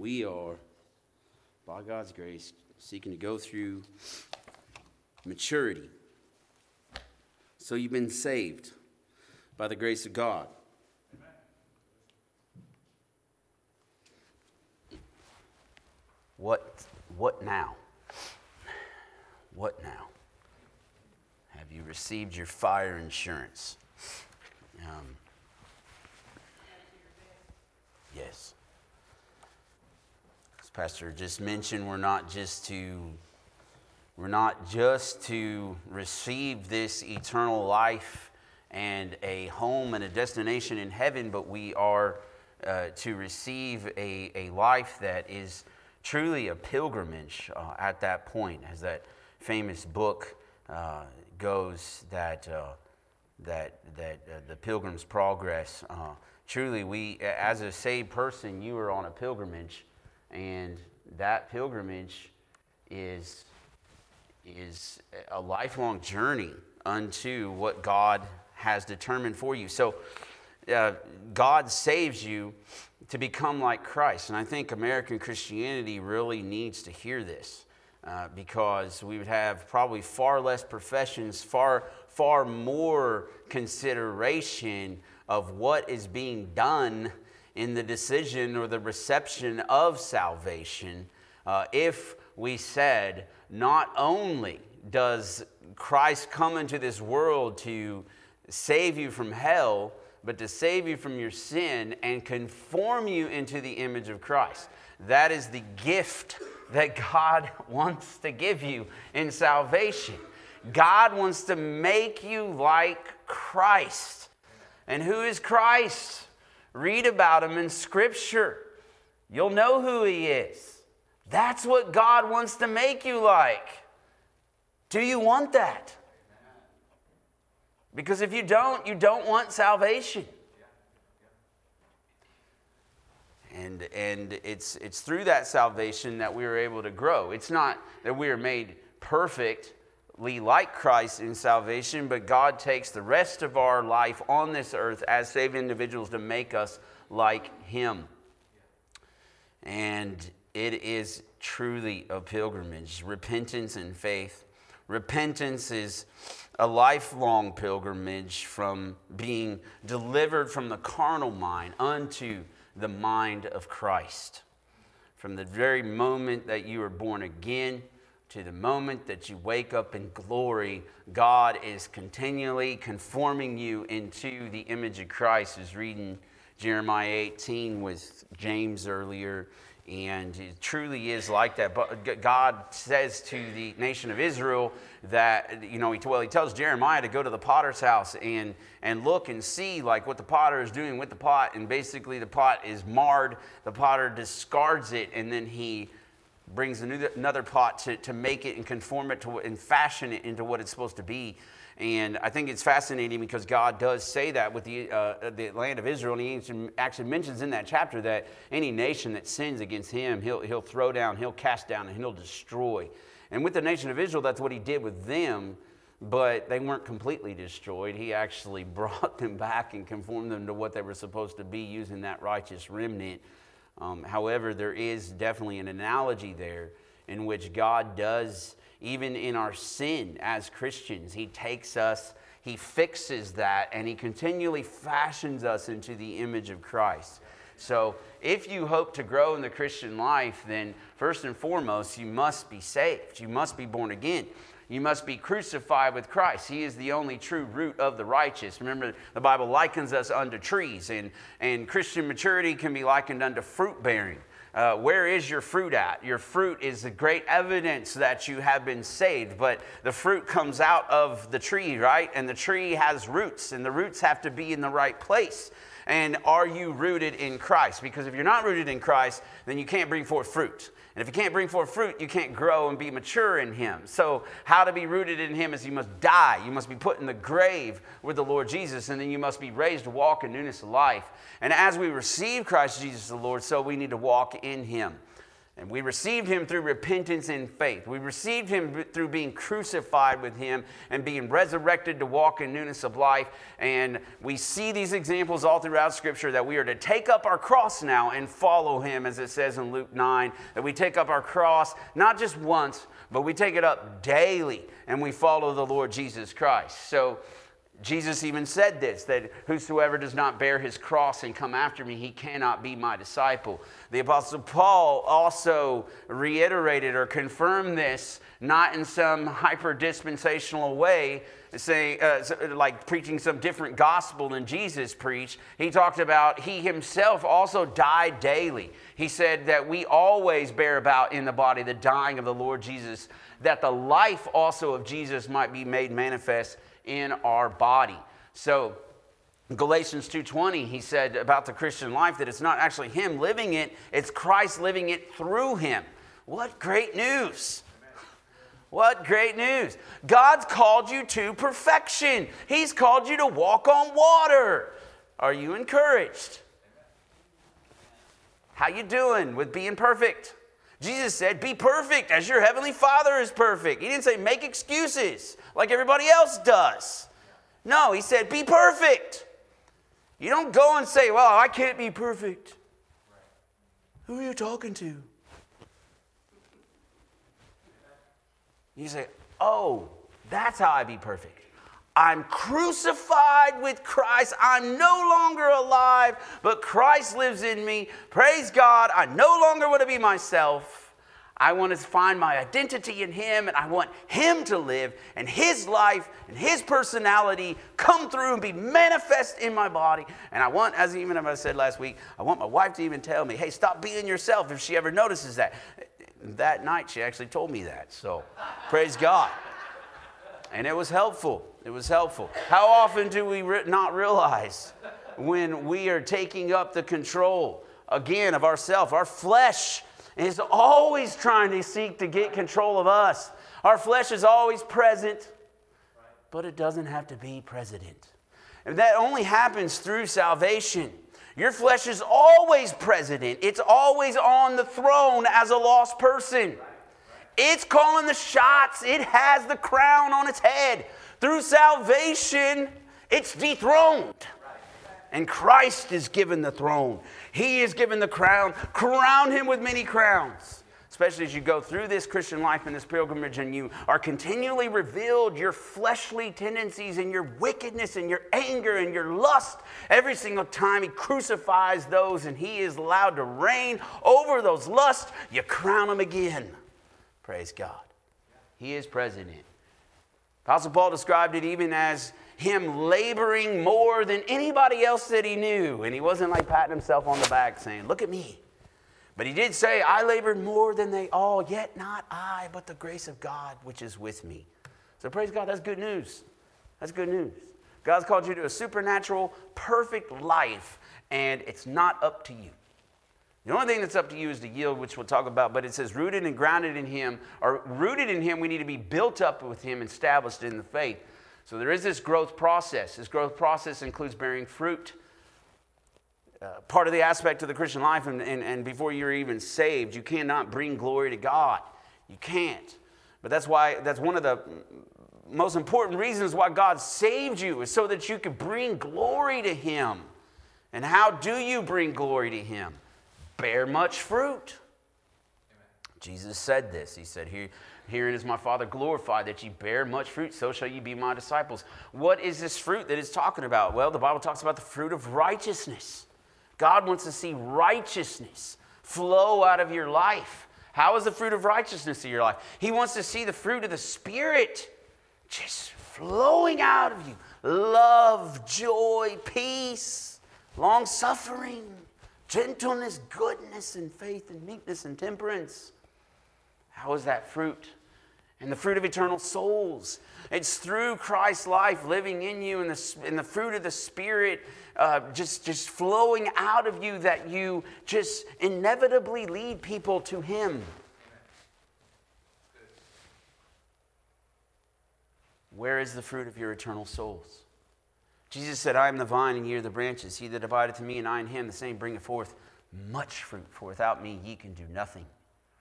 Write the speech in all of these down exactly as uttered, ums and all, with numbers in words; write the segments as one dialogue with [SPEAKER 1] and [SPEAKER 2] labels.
[SPEAKER 1] we are, by God's grace, seeking to go through maturity. So you've been saved by the grace of God. Amen. What, what now? What now? Have you received your fire insurance? Um, yes. As Pastor just mentioned, we're not just to we're not just to receive this eternal life and a home and a destination in heaven, but we are uh, to receive a, a life that is truly a pilgrimage uh, at that point, as that famous book uh, goes, that uh, that that uh, the Pilgrim's Progress. Uh, truly, we, as a saved person, you are on a pilgrimage, and that pilgrimage is is a lifelong journey unto what God has determined for you. So, uh, God saves you to become like Christ, and I think American Christianity really needs to hear this. Uh, because we would have probably far less professions, far, far more consideration of what is being done in the decision or the reception of salvation uh, if we said, not only does Christ come into this world to save you from hell, but to save you from your sin and conform you into the image of Christ. That is the gift that God wants to give you in salvation. God wants to make you like Christ. And who is Christ? Read about him in Scripture. You'll know who he is. That's what God wants to make you like. Do you want that? Because if you don't, you don't want salvation. And and it's it's through that salvation that we are able to grow. It's not that we are made perfectly like Christ in salvation, but God takes the rest of our life on this earth as saved individuals to make us like him. And it is truly a pilgrimage, repentance and faith. Repentance is a lifelong pilgrimage from being delivered from the carnal mind unto the mind of Christ. From the very moment that you are born again to the moment that you wake up in glory, God is continually conforming you into the image of Christ. I was reading Jeremiah eighteen with James earlier, and it truly is like that. But God says to the nation of Israel that, you know, he, well, he tells Jeremiah to go to the potter's house and, and look and see like what the potter is doing with the pot. And basically the pot is marred. The potter discards it, and then he brings another pot to, to make it and conform it to and fashion it into what it's supposed to be. And I think it's fascinating because God does say that with the uh, the land of Israel, and he actually mentions in that chapter that any nation that sins against him, he'll he'll throw down, he'll cast down, and he'll destroy. And with the nation of Israel, that's what he did with them, but they weren't completely destroyed. He actually brought them back and conformed them to what they were supposed to be using that righteous remnant. Um, however, there is definitely an analogy there in which God does, even in our sin as Christians, he takes us, he fixes that, and he continually fashions us into the image of Christ. So if you hope to grow in the Christian life, then first and foremost, you must be saved. You must be born again. You must be crucified with Christ. He is the only true root of the righteous. Remember, the Bible likens us unto trees, and, and Christian maturity can be likened unto fruit bearing. Uh, where is your fruit at? Your fruit is the great evidence that you have been saved, but the fruit comes out of the tree, right? And the tree has roots, and the roots have to be in the right place. And are you rooted in Christ? Because if you're not rooted in Christ, then you can't bring forth fruit. And if you can't bring forth fruit, you can't grow and be mature in him. So how to be rooted in him is you must die. You must be put in the grave with the Lord Jesus, and then you must be raised to walk in newness of life. And as we receive Christ Jesus the Lord, so we need to walk in him. And we received him through repentance and faith. We received him through being crucified with him and being resurrected to walk in newness of life. And we see these examples all throughout Scripture that we are to take up our cross now and follow him, as it says in Luke nine, that we take up our cross not just once, but we take it up daily and we follow the Lord Jesus Christ. So Jesus even said this, that whosoever does not bear his cross and come after me, he cannot be my disciple. The Apostle Paul also reiterated or confirmed this, not in some hyper-dispensational way, saying, uh, like preaching some different gospel than Jesus preached. He talked about he himself also died daily. He said that we always bear about in the body the dying of the Lord Jesus, that the life also of Jesus might be made manifest in our body. So Galatians two twenty, he said about the Christian life that it's not actually him living it, it's Christ living it through him. What great news! What great news. God's called you to perfection. He's called you to walk on water. Are you encouraged? How you doing with being perfect? Jesus said, be perfect as your heavenly Father is perfect. He didn't say make excuses like everybody else does. No, he said, be perfect. You don't go and say, well, I can't be perfect. Who are you talking to? You say, oh, that's how I be perfect. I'm crucified with Christ. I'm no longer alive, but Christ lives in me. Praise God. I no longer want to be myself. I want to find my identity in him, and I want him to live, and his life and his personality come through and be manifest in my body. And I want, as even as I said last week, I want my wife to even tell me, hey, stop being yourself, if she ever notices that. That night, she actually told me that. So, praise God. And it was helpful. It was helpful. How often do we re- not realize when we are taking up the control, again, of ourselves? Our flesh is always trying to seek to get control of us. Our flesh is always present, but it doesn't have to be president. And that only happens through salvation. Your flesh is always president. It's always on the throne as a lost person. It's calling the shots. It has the crown on its head. Through salvation, it's dethroned. And Christ is given the throne. He is given the crown. Crown him with many crowns. Especially as you go through this Christian life and this pilgrimage and you are continually revealed your fleshly tendencies and your wickedness and your anger and your lust. Every single time he crucifies those and he is allowed to reign over those lusts, you crown him again. Praise God. He is president. Apostle Paul described it even as him laboring more than anybody else that he knew. And he wasn't like patting himself on the back saying, look at me. But he did say, I labored more than they all, yet not I, but the grace of God which is with me. So praise God, that's good news. That's good news. God's called you to a supernatural, perfect life, and it's not up to you. The only thing that's up to you is to yield, which we'll talk about, but it says rooted and grounded in him, or rooted in him, we need to be built up with him, established in the faith. So there is this growth process. This growth process includes bearing fruit. Uh, part of the aspect of the Christian life, and, and, and before you're even saved, you cannot bring glory to God. You can't. But that's why, that's one of the most important reasons why God saved you, is so that you could bring glory to him. And how do you bring glory to him? Bear much fruit. Amen. Jesus said this. He said, Here, herein is my Father glorified, that ye bear much fruit, so shall ye be my disciples. What is this fruit that it's talking about? Well, the Bible talks about the fruit of righteousness. God wants to see righteousness flow out of your life. How is the fruit of righteousness in your life? He wants to see the fruit of the Spirit just flowing out of you. Love, joy, peace, long-suffering, gentleness, goodness, and faith, and meekness, and temperance. How is that fruit? And the fruit of eternal souls. It's through Christ's life living in you, and the, and the fruit of the Spirit uh, just, just flowing out of you, that you just inevitably lead people to him. Where is the fruit of your eternal souls? Jesus said, I am the vine, and ye are the branches. He that abideth in me, and I in him, the same bringeth forth much fruit. For without me ye can do nothing.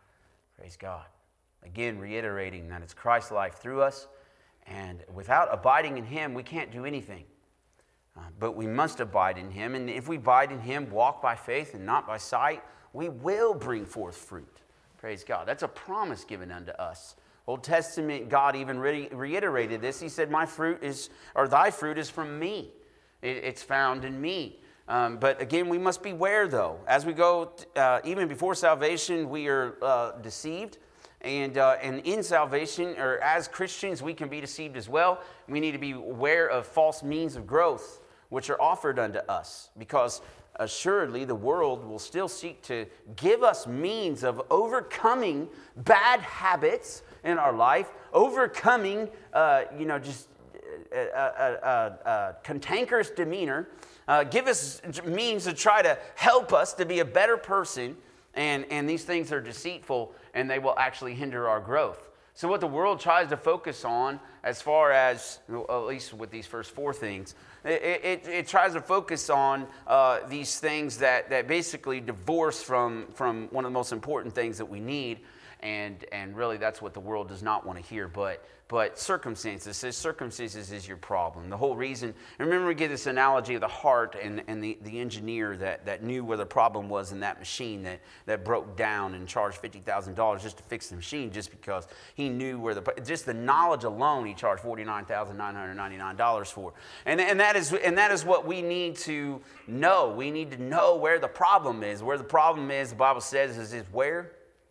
[SPEAKER 1] Praise God. Again, reiterating that it's Christ's life through us, and without abiding in him, we can't do anything. Uh, but we must abide in him, and if we abide in him, walk by faith and not by sight, we will bring forth fruit. Praise God. That's a promise given unto us. Old Testament, God even re- reiterated this. He said, my fruit is, or thy fruit is from me. It, it's found in me. Um, but again, we must beware though. As we go, uh, even before salvation, we are uh, deceived. And, uh, and in salvation, or as Christians, we can be deceived as well. We need to be aware of false means of growth, which are offered unto us. Because assuredly, the world will still seek to give us means of overcoming bad habits in our life, overcoming, uh, you know, just a, a, a, a cantankerous demeanor, uh, give us means to try to help us to be a better person. And, and these things are deceitful, and they will actually hinder our growth. So what the world tries to focus on, as far as, at least with these first four things, it, it, it tries to focus on uh, these things that, that basically divorce from, from one of the most important things that we need. And, and really that's what the world does not want to hear. But, but circumstances, says circumstances is your problem. The whole reason, and remember we give this analogy of the heart and, and the, the engineer that, that knew where the problem was in that machine that, that broke down and charged fifty thousand dollars just to fix the machine just because he knew where the, just the knowledge alone he charged forty-nine thousand nine hundred ninety-nine dollars for. And, and, that is, and that is what we need to know. We need to know where the problem is. Where the problem is, the Bible says, is, is where?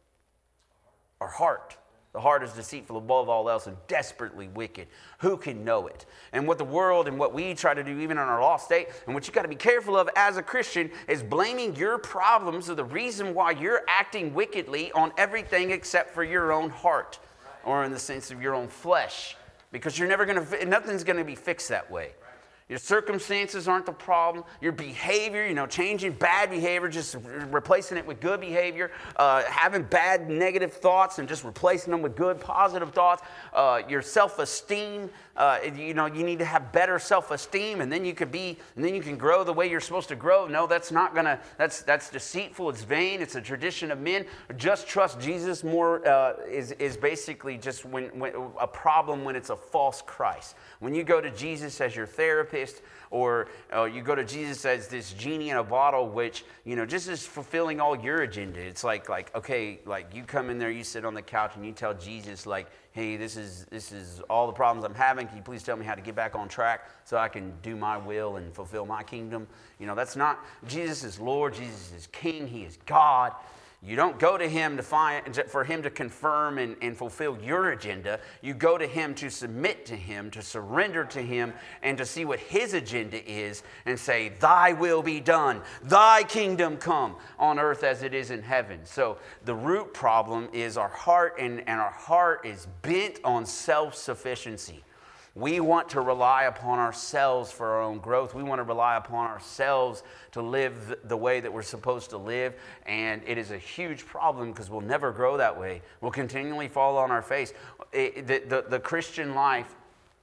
[SPEAKER 1] Our heart. The heart is deceitful above all else and desperately wicked. Who can know it? And what the world and what we try to do even in our lost state, and what you got to be careful of as a Christian, is blaming your problems or the reason why you're acting wickedly on everything except for your own heart, or in the sense of your own flesh, because you're never going to, nothing's going to be fixed that way. Your circumstances aren't the problem. Your behavior, you know, changing bad behavior, just replacing it with good behavior, uh, having bad negative thoughts and just replacing them with good positive thoughts. Uh, your self-esteem, uh, you know, you need to have better self-esteem, and then you could be, and then you can grow the way you're supposed to grow. No, that's not gonna. That's that's deceitful. It's vain. It's a tradition of men. Just trust Jesus more uh, is is basically just when, when a problem when it's a false Christ. When you go to Jesus as your therapist, or uh, you go to Jesus as this genie in a bottle, which, you know, just is fulfilling all your agenda. It's like, like okay, like you come in there, you sit on the couch, and you tell Jesus, like, hey, this is this is all the problems I'm having. Can you please tell me how to get back on track so I can do my will and fulfill my kingdom? You know, that's not, Jesus is Lord, Jesus is King, he is God. You don't go to him to find, for him to confirm and, and fulfill your agenda. You go to him to submit to him, to surrender to him, and to see what his agenda is and say, thy will be done, thy kingdom come on earth as it is in heaven. So the root problem is our heart, and, and our heart is bent on self-sufficiency. We want to rely upon ourselves for our own growth. We want to rely upon ourselves to live the way that we're supposed to live. And it is a huge problem because we'll never grow that way. We'll continually fall on our face. It, the, the, the Christian life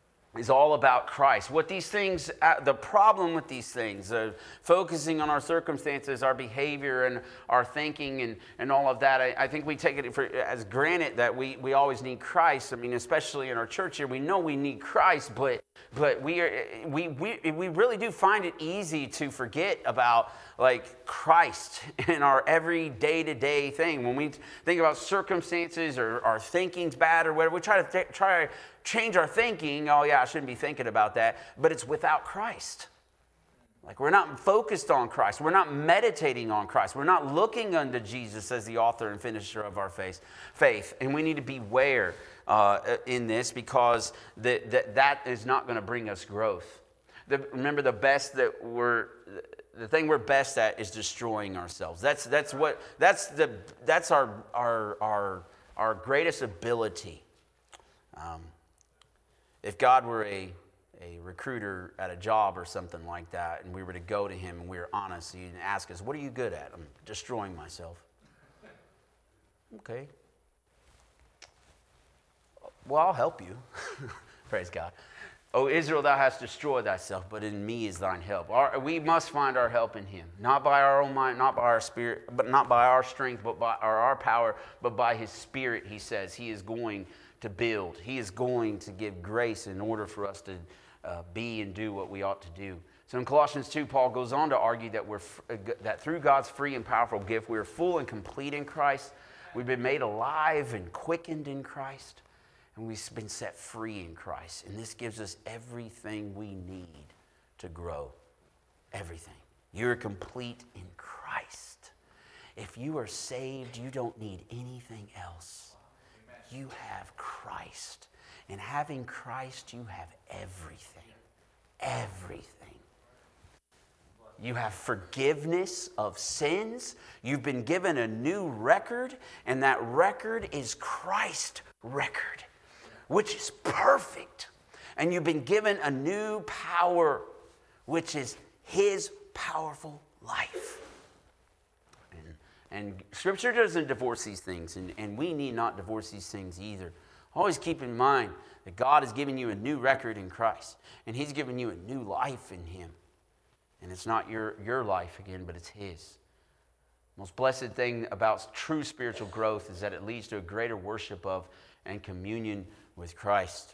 [SPEAKER 1] is all about Christ. What these things, uh, the problem with these things, uh, focusing on our circumstances, our behavior, and our thinking, and, and all of that, I, I think we take it for, as granted that we, we always need Christ. I mean, especially in our church here, we know we need Christ, but but we are we we we really do find it easy to forget about, like, Christ in our every day-to-day thing. When we think about circumstances or our thinking's bad or whatever, we try to th- try to change our thinking. Oh yeah, I shouldn't be thinking about that. But it's without Christ. Like, we're not focused on Christ. We're not meditating on Christ. We're not looking unto Jesus as the author and finisher of our faith. Faith, and we need to beware uh, in this, because the, the, that is not going to bring us growth. The, remember, the best that we're the thing we're best at is destroying ourselves. That's that's what that's the that's our our our our greatest ability. Um, if God were a a recruiter at a job or something like that, and we were to go to him and we were honest, he'd ask us, "What are you good at?" "I'm destroying myself." "Okay. Well, I'll help you." Praise God. O Israel, thou hast destroyed thyself, but in me is thine help. Our, we must find our help in him, not by our own mind, not by our spirit, but not by our strength, but by or our power, but by his Spirit. He says he is going to build. He is going to give grace in order for us to uh, be and do what we ought to do. So in Colossians two, Paul goes on to argue that we're that through God's free and powerful gift, we are full and complete in Christ. We've been made alive and quickened in Christ. And we've been set free in Christ. And this gives us everything we need to grow. Everything. You're complete in Christ. If you are saved, you don't need anything else. You have Christ. And having Christ, you have everything. Everything. You have forgiveness of sins. You've been given a new record. And that record is Christ's record, which is perfect. And you've been given a new power, which is his powerful life. And, and Scripture doesn't divorce these things, and, and we need not divorce these things either. Always keep in mind that God has given you a new record in Christ, and he's given you a new life in him. And it's not your, your life again, but it's his. Most blessed thing about true spiritual growth is that it leads to a greater worship of and communion with Christ.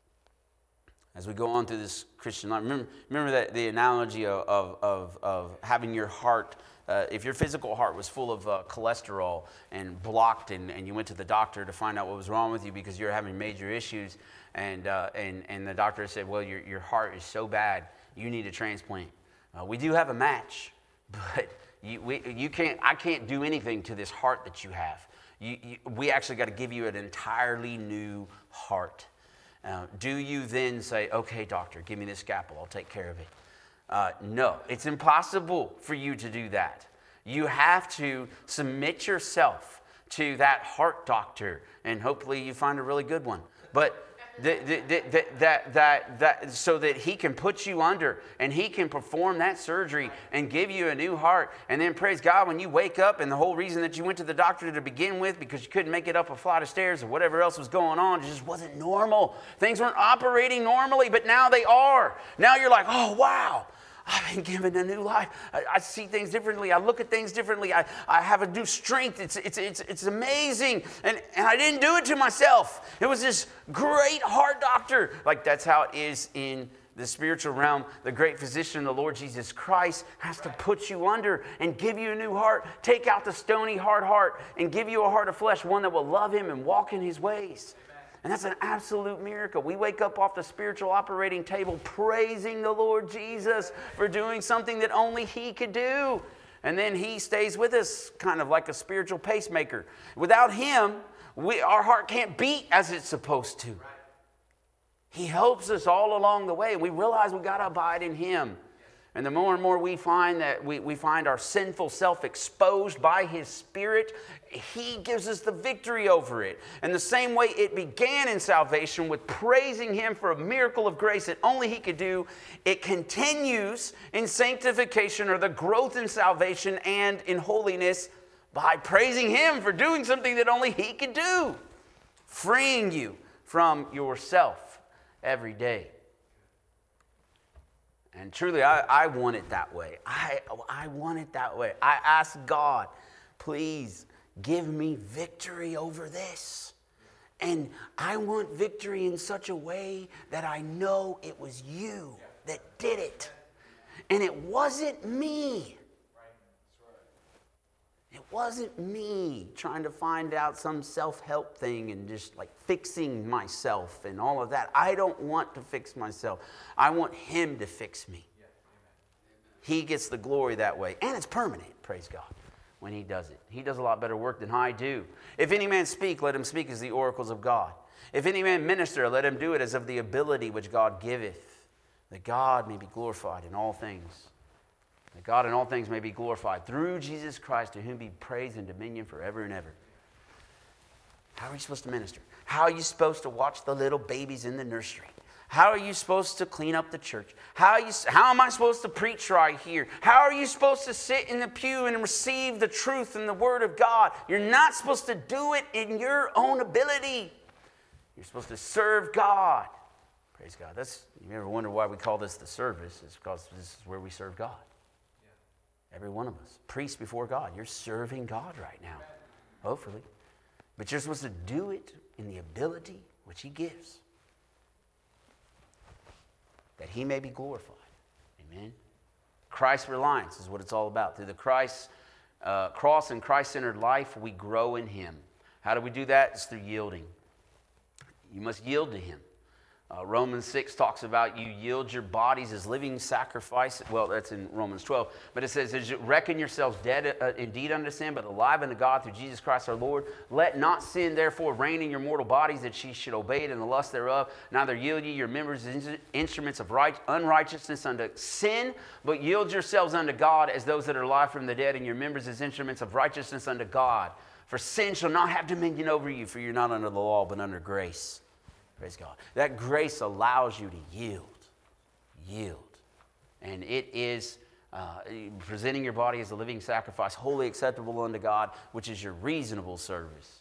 [SPEAKER 1] As we go on through this Christian life, remember, remember that the analogy of, of, of, of having your heart, uh, if your physical heart was full of uh, cholesterol and blocked, and, and you went to the doctor to find out what was wrong with you because you're having major issues, and uh, and, and the doctor said, well, your, your heart is so bad, you need a transplant. Uh, we do have a match, but you, we, you can't. I can't do anything to this heart that you have. You, you, we actually got to give you an entirely new heart. Uh, do you then say, okay, doctor, give me this scalpel, I'll take care of it? Uh, no, it's impossible for you to do that. You have to submit yourself to that heart doctor, and hopefully you find a really good one. But The, the, the, the, that, that, that, so that he can put you under and he can perform that surgery and give you a new heart. And then praise God, when you wake up and the whole reason that you went to the doctor to begin with because you couldn't make it up a flight of stairs or whatever else was going on, it just wasn't normal. Things weren't operating normally, but now they are. Now you're like, oh, wow. I've been given a new life. I, I see things differently. I look at things differently. I, I have a new strength. It's, it's, it's, it's amazing. And, and I didn't do it to myself. It was this great heart doctor. Like that's how it is in the spiritual realm. The great physician, the Lord Jesus Christ, has to put you under and give you a new heart. Take out the stony, hard heart and give you a heart of flesh, one that will love him and walk in his ways. And that's an absolute miracle. We wake up off the spiritual operating table praising the Lord Jesus for doing something that only he could do. And then he stays with us kind of like a spiritual pacemaker. Without him, we, our heart can't beat as it's supposed to. He helps us all along the way. We realize we got to abide in him. And the more and more we find that we, we find our sinful self exposed by his Spirit, he gives us the victory over it. And the same way it began in salvation with praising him for a miracle of grace that only he could do, it continues in sanctification or the growth in salvation and in holiness by praising him for doing something that only he could do, freeing you from yourself every day. And truly, I, I want it that way. I, I want it that way. I ask God, please give me victory over this. And I want victory in such a way that I know it was you that did it. And it wasn't me. It wasn't me trying to find out some self-help thing and just like fixing myself and all of that. I don't want to fix myself. I want him to fix me. He gets the glory that way. And it's permanent, praise God, when he does it. He does a lot better work than I do. If any man speak, let him speak as the oracles of God. If any man minister, let him do it as of the ability which God giveth, that God may be glorified in all things. That God in all things may be glorified through Jesus Christ, to whom be praise and dominion forever and ever. How are you supposed to minister? How are you supposed to watch the little babies in the nursery? How are you supposed to clean up the church? How, are you, how am I supposed to preach right here? How are you supposed to sit in the pew and receive the truth and the word of God? You're not supposed to do it in your own ability. You're supposed to serve God Praise God. That's, you ever wonder why we call this the service? It's because this is where we serve God. Yeah. Every one of us. Priests before God. You're serving God right now. Hopefully. But you're supposed to do it in the ability which he gives, that he may be glorified. Amen. Christ reliance is what it's all about. Through the Christ uh, cross and Christ-centered life, we grow in him. How do we do that? It's through yielding. You must yield to him. Uh, Romans six talks about you yield your bodies as living sacrifice. Well, that's in Romans twelve. But it says, as you reckon yourselves dead uh, indeed unto sin, but alive unto God through Jesus Christ our Lord. Let not sin therefore reign in your mortal bodies, that ye should obey it in the lust thereof. Neither yield ye your members as instruments of right, unrighteousness unto sin, but yield yourselves unto God as those that are alive from the dead, and your members as instruments of righteousness unto God. For sin shall not have dominion over you, for you're not under the law, but under grace. Praise God. That grace allows you to yield. Yield. And it is uh, presenting your body as a living sacrifice, wholly acceptable unto God, which is your reasonable service.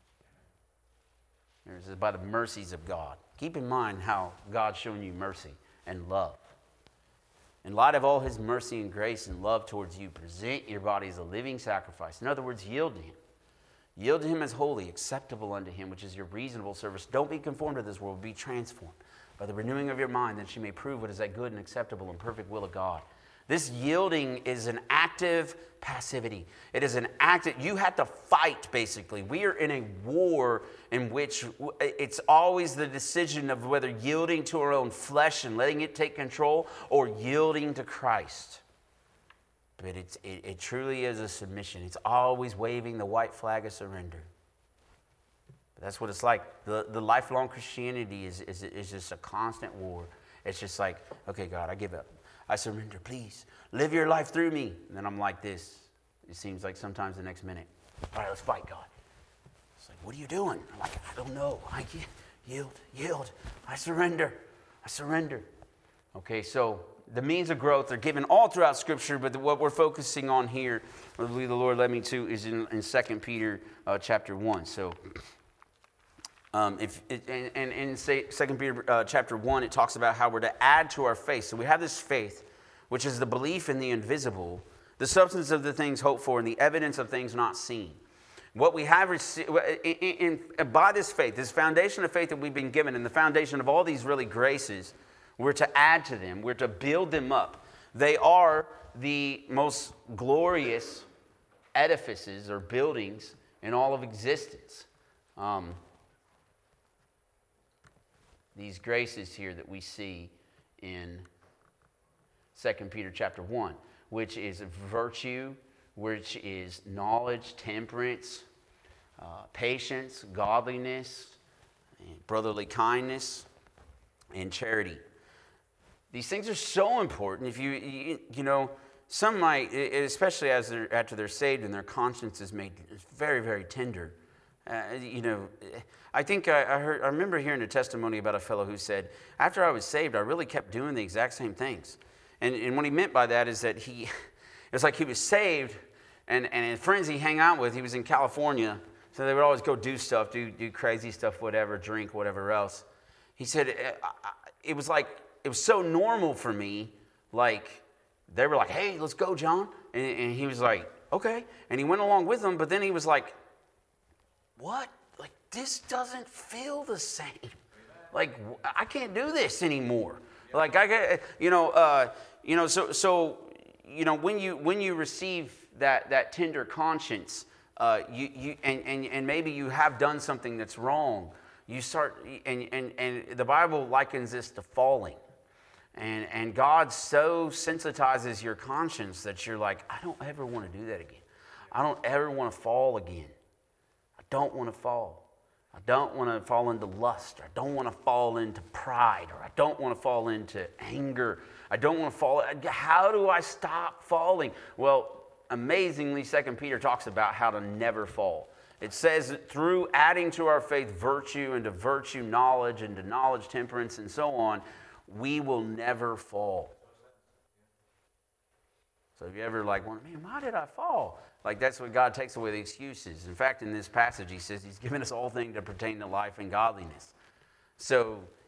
[SPEAKER 1] This is by the mercies of God. Keep in mind how God's shown you mercy and love. In light of all his mercy and grace and love towards you, present your body as a living sacrifice. In other words, yield to him. Yield to him as holy, acceptable unto him, which is your reasonable service. Don't be conformed to this world, be transformed by the renewing of your mind, that you may prove what is that good and acceptable and perfect will of God. This yielding is an active passivity. It is an active, you have to fight, basically. We are in a war in which it's always the decision of whether yielding to our own flesh and letting it take control, or yielding to Christ. But it's, it, it truly is a submission. It's always waving the white flag of surrender. But that's what it's like. The, the lifelong Christianity is, is, is just a constant war. It's just like, okay, God, I give up. I surrender. Please, live your life through me. And then I'm like this. It seems like sometimes the next minute, all right, let's fight, God. It's like, what are you doing? I'm like, I don't know. I yield, yield. I surrender. I surrender. Okay, so the means of growth are given all throughout Scripture, but what we're focusing on here, I believe the Lord led me to, is in, in Second Peter uh, chapter one. So, um, if it, and, and in Second Peter uh, chapter one, it talks about how we're to add to our faith. So we have this faith, which is the belief in the invisible, the substance of the things hoped for, and the evidence of things not seen. What we have received in, in, in, by this faith, this foundation of faith that we've been given, and the foundation of all these really graces, we're to add to them. We're to build them up. They are the most glorious edifices or buildings in all of existence. Um, these graces here that we see in Second Peter chapter one, which is virtue, which is knowledge, temperance, uh, patience, godliness, and brotherly kindness, and charity. These things are so important. If you, you, you know, some might, especially as they're, after they're saved and their conscience is made very, very tender. Uh, you know, I think I, I heard, I remember hearing a testimony about a fellow who said, after I was saved, I really kept doing the exact same things. And, and what he meant by that is that he, it was like he was saved, and, and friends he hung out with, he was in California, so they would always go do stuff, do, do crazy stuff, whatever, drink, whatever else. He said, it, it was like, it was so normal for me, like, they were like, hey, let's go, John. And, and he was like, okay. And he went along with them, but then he was like, what? Like, this doesn't feel the same. Like, I can't do this anymore. Like, I get, you know, uh, you know, so, so, you know, when you, when you receive that, that tender conscience, uh, you, you, and, and, and maybe you have done something that's wrong, you start, and, and, and the Bible likens this to falling. And, and God so sensitizes your conscience that you're like, I don't ever want to do that again. I don't ever want to fall again. I don't want to fall. I don't want to fall into lust. Or I don't want to fall into pride. Or I don't want to fall into anger. I don't want to fall. How do I stop falling? Well, amazingly, Second Peter talks about how to never fall. It says that through adding to our faith virtue, and to virtue knowledge, and to knowledge temperance, and so on, we will never fall. So if you ever like wonder, man, why did I fall? Like, that's what God takes away the excuses. In fact, in this passage, he says he's given us all things that pertain to life and godliness. So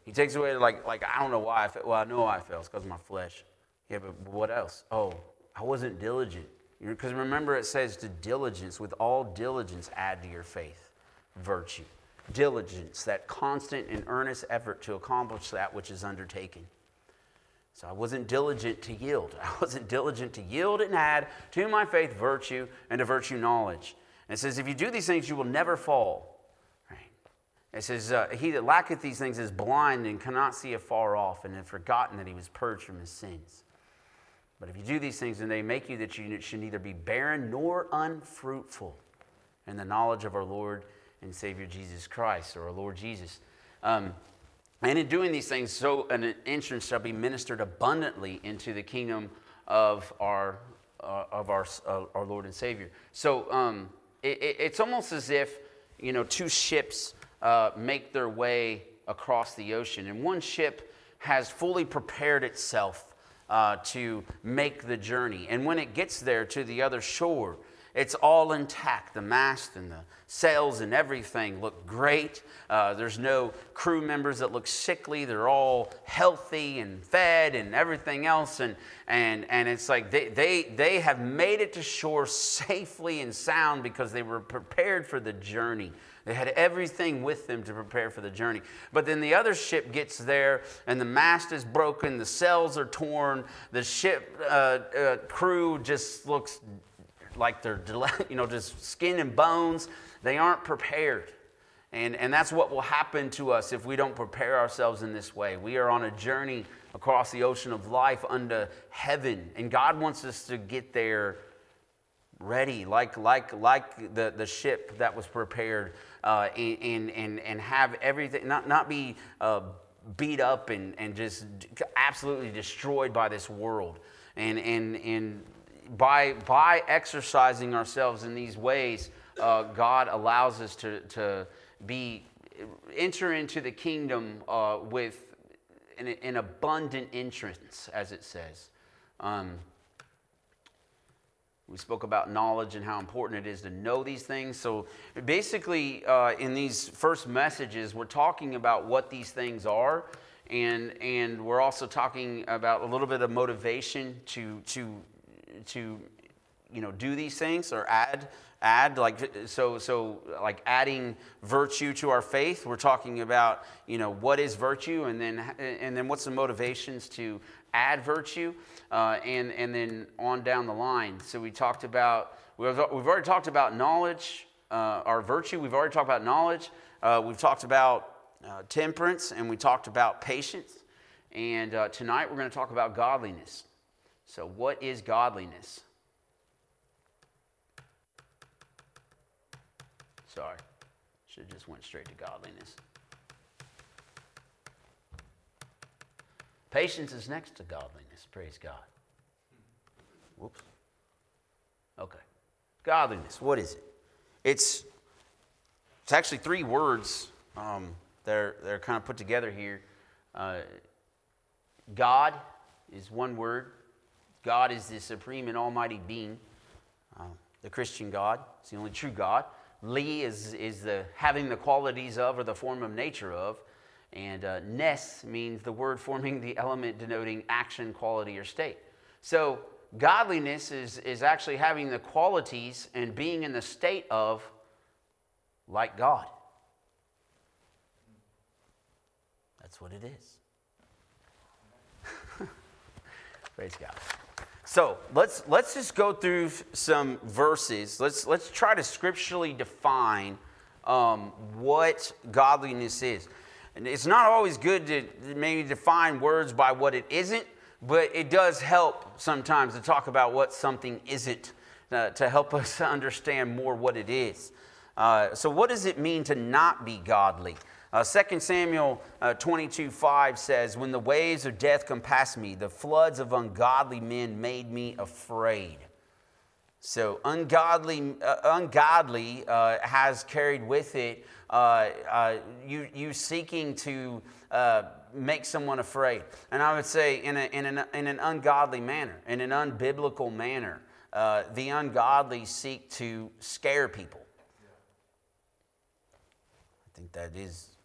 [SPEAKER 1] He takes away, like, like I don't know why I fail. Well, I know why I fail. It's because of my flesh. Yeah, but what else? Oh, I wasn't diligent. Because remember, it says to diligence, with all diligence, add to your faith virtue. Diligence, that constant and earnest effort to accomplish that which is undertaken. So I wasn't diligent to yield. I wasn't diligent to yield and add to my faith virtue, and to virtue knowledge. And it says, if you do these things, you will never fall. Right? It says, uh, he that lacketh these things is blind and cannot see afar off, and hath forgotten that he was purged from his sins. But if you do these things, then they make you that you should neither be barren nor unfruitful in the knowledge of our Lord and Savior Jesus Christ, or our Lord Jesus. Um, and in doing these things, so an entrance shall be ministered abundantly into the kingdom of our uh, of our uh, our Lord and Savior. So um, it, it's almost as if, you know, two ships uh, make their way across the ocean, and one ship has fully prepared itself uh, to make the journey, and when it gets there to the other shore, it's all intact. The mast and the sails and everything look great. Uh, there's no crew members that look sickly. They're all healthy and fed and everything else. And and and it's like they they they have made it to shore safely and sound because they were prepared for the journey. They had everything with them to prepare for the journey. But then the other ship gets there, and the mast is broken, the sails are torn, the ship uh, uh, crew just looks like they're, you know, just skin and bones. They aren't prepared. And, and that's what will happen to us if we don't prepare ourselves in this way. We are on a journey across the ocean of life unto heaven. And God wants us to get there ready, like, like, like the, the ship that was prepared, uh, and, and, and have everything, not, not be uh, beat up and, and just absolutely destroyed by this world. And, and, and By, by exercising ourselves in these ways, uh, God allows us to, to be enter into the kingdom uh, with an, an abundant entrance, as it says. Um, we spoke about knowledge and how important it is to know these things. So basically, uh, in these first messages, we're talking about what these things are, and and we're also talking about a little bit of motivation to to. to, you know, do these things, or add, add like, so, so like adding virtue to our faith. We're talking about, you know, what is virtue, and then, and then what's the motivations to add virtue, uh, and, and then on down the line. So we talked about, we've, we've already talked about knowledge, uh, our virtue. We've already talked about knowledge. Uh, we've talked about uh, temperance, and we talked about patience. And uh, tonight we're going to talk about godliness. So what is godliness? Sorry, should have just went straight to godliness. Patience is next to godliness, praise God. Whoops. Okay. Godliness, what is it? It's, it's actually three words. Um, they're, they're kind of put together here. Uh, God is one word. God is the supreme and almighty being, uh, the Christian God. It's the only true God. Li is, is the having the qualities of, or the form of nature of. And uh, nes means the word forming the element denoting action, quality, or state. So godliness is, is actually having the qualities and being in the state of like God. That's what it is. Praise God. So let's let's just go through some verses. Let's let's try to scripturally define um, what godliness is. And it's not always good to maybe define words by what it isn't, but it does help sometimes to talk about what something isn't, uh, to help us understand more what it is. Uh, so what does it mean to not be godly? Uh, Second Samuel uh, twenty-two five says, when the waves of death compassed me, the floods of ungodly men made me afraid. So ungodly, uh, ungodly uh, has carried with it uh, uh, you, you seeking to uh, make someone afraid. And I would say in, a, in, an, in an ungodly manner, in an unbiblical manner, uh, the ungodly seek to scare people. I think that is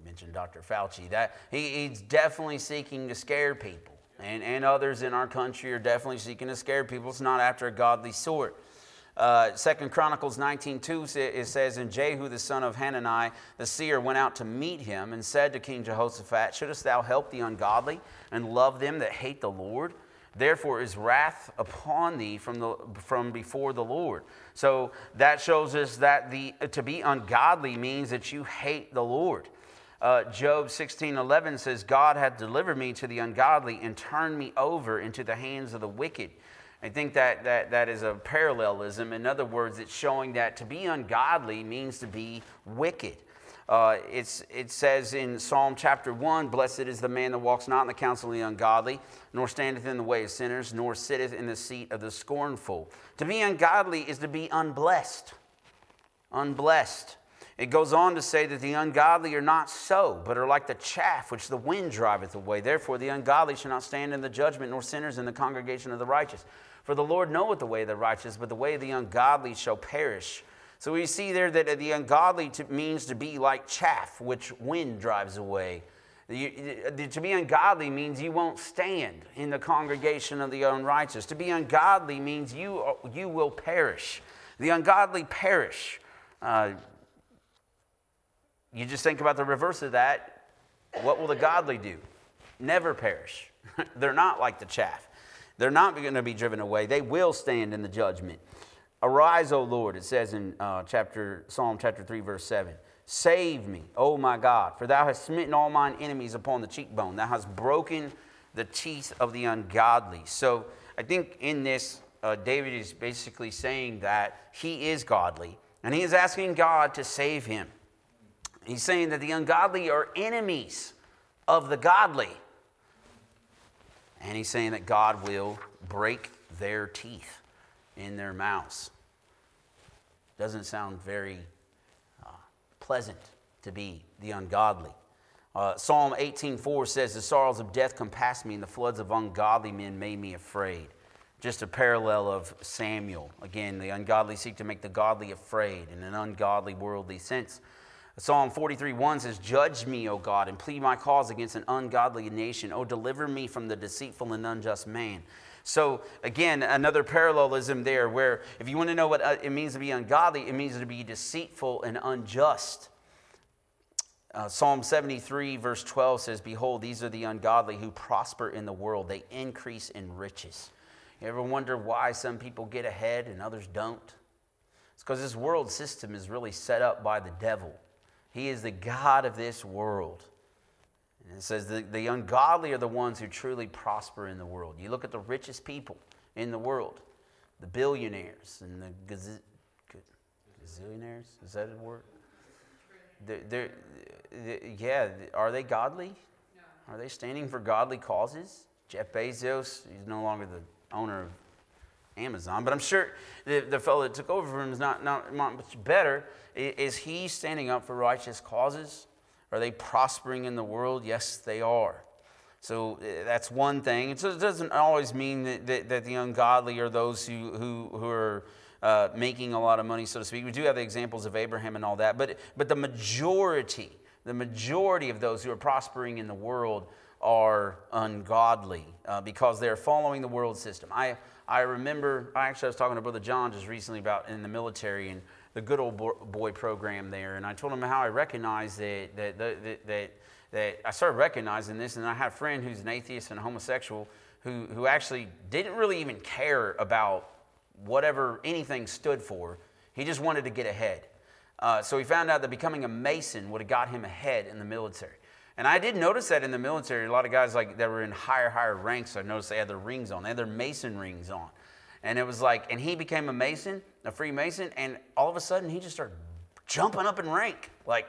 [SPEAKER 1] mentioned Doctor Fauci. That he, he's definitely seeking to scare people. And, and others in our country are definitely seeking to scare people. It's not after a godly sort. Uh, Second Chronicles nineteen two, it says, and Jehu the son of Hanani the seer went out to meet him and said to King Jehoshaphat, shouldest thou help the ungodly and love them that hate the Lord? Therefore is wrath upon thee from the from before the Lord. So that shows us that the to be ungodly means that you hate the Lord. Uh, Job sixteen eleven says, God hath delivered me to the ungodly and turned me over into the hands of the wicked. I think that, that that is a parallelism. In other words, it's showing that to be ungodly means to be wicked. Uh, it's, it says in Psalm chapter one, blessed is the man that walks not in the counsel of the ungodly, nor standeth in the way of sinners, nor sitteth in the seat of the scornful. To be ungodly is to be unblessed. Unblessed. It goes on to say that the ungodly are not so, but are like the chaff which the wind driveth away. Therefore the ungodly shall not stand in the judgment, nor sinners in the congregation of the righteous. For the Lord knoweth the way of the righteous, but the way of the ungodly shall perish. So we see there that the ungodly to, means to be like chaff, which wind drives away. You, to be ungodly means you won't stand in the congregation of the unrighteous. To be ungodly means you, you will perish. The ungodly perish. Uh, you just think about the reverse of that. What will the godly do? Never perish. They're not like the chaff. They're not going to be driven away. They will stand in the judgment. Arise, O Lord, it says in uh, chapter Psalm chapter three, verse seven. Save me, O my God, for thou hast smitten all mine enemies upon the cheekbone. Thou hast broken the teeth of the ungodly. So I think in this, uh, David is basically saying that he is godly, and he is asking God to save him. He's saying that the ungodly are enemies of the godly. And he's saying that God will break their teeth in their mouths. Doesn't sound very uh, pleasant to be the ungodly. Uh, Psalm eighteen four says, the sorrows of death compassed me, and the floods of ungodly men made me afraid. Just a parallel of Samuel. Again, the ungodly seek to make the godly afraid in an ungodly, worldly sense. Psalm forty-three one says, judge me, O God, and plead my cause against an ungodly nation. O deliver me from the deceitful and unjust man. So again, another parallelism there where if you want to know what it means to be ungodly, it means to be deceitful and unjust. Uh, Psalm seventy-three verse twelve says, behold, these are the ungodly who prosper in the world. They increase in riches. You ever wonder why some people get ahead and others don't? It's because this world system is really set up by the devil. He is the God of this world. And it says the, the ungodly are the ones who truly prosper in the world. You look at the richest people in the world, the billionaires and the gaz- gazillionaires. Is that a word? They're, they're, they're, yeah, are they godly? No. Are they standing for godly causes? Jeff Bezos, he's no longer the owner of Amazon, but I'm sure the, the fellow that took over from him is not, not, not much better. Is he standing up for righteous causes? Are they prospering in the world? Yes, they are. So that's one thing. It doesn't always mean that, that, that the ungodly are those who, who, who are uh, making a lot of money, so to speak. We do have the examples of Abraham and all that, but, but the majority, the majority of those who are prospering in the world are ungodly uh, because they're following the world system. I, I remember, I actually was talking to Brother John just recently about in the military and the good old boy program there, and I told him how I recognized that that, that that that I started recognizing this, and I had a friend who's an atheist and a homosexual who who actually didn't really even care about whatever anything stood for. He just wanted to get ahead. Uh, so he found out that becoming a Mason would have got him ahead in the military. And I did notice that in the military, a lot of guys like that were in higher, higher ranks, I noticed they had their rings on. They had their Mason rings on. And it was like, and he became a Mason, a Freemason, and all of a sudden he just started jumping up in rank, like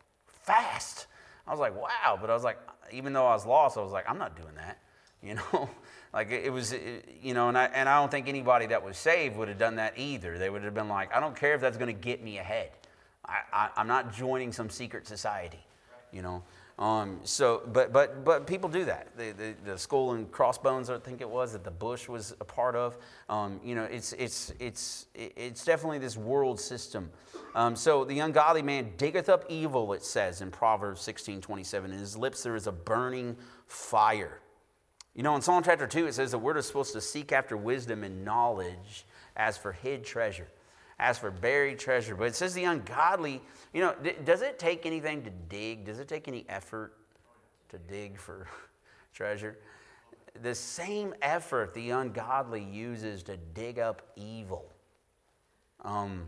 [SPEAKER 1] fast. I was like, wow. But I was like, even though I was lost, I was like, I'm not doing that, you know? Like it was, it, you know, and I, and I don't think anybody that was saved would have done that either. They would have been like, I don't care if that's going to get me ahead. I, I, I'm not joining some secret society, you know? Um, so, but but but people do that. The, the, the skull and crossbones, I think it was, that the Bush was a part of. Um, you know, it's it's it's it's definitely this world system. Um, so the ungodly man diggeth up evil, it says in Proverbs sixteen twenty-seven. In his lips there is a burning fire. You know, in Psalm chapter two, it says that we're supposed to seek after wisdom and knowledge as for hid treasure, as for buried treasure. But it says the ungodly, you know, does it take anything to dig? Does it take any effort to dig for treasure? The same effort the ungodly uses to dig up evil. Um,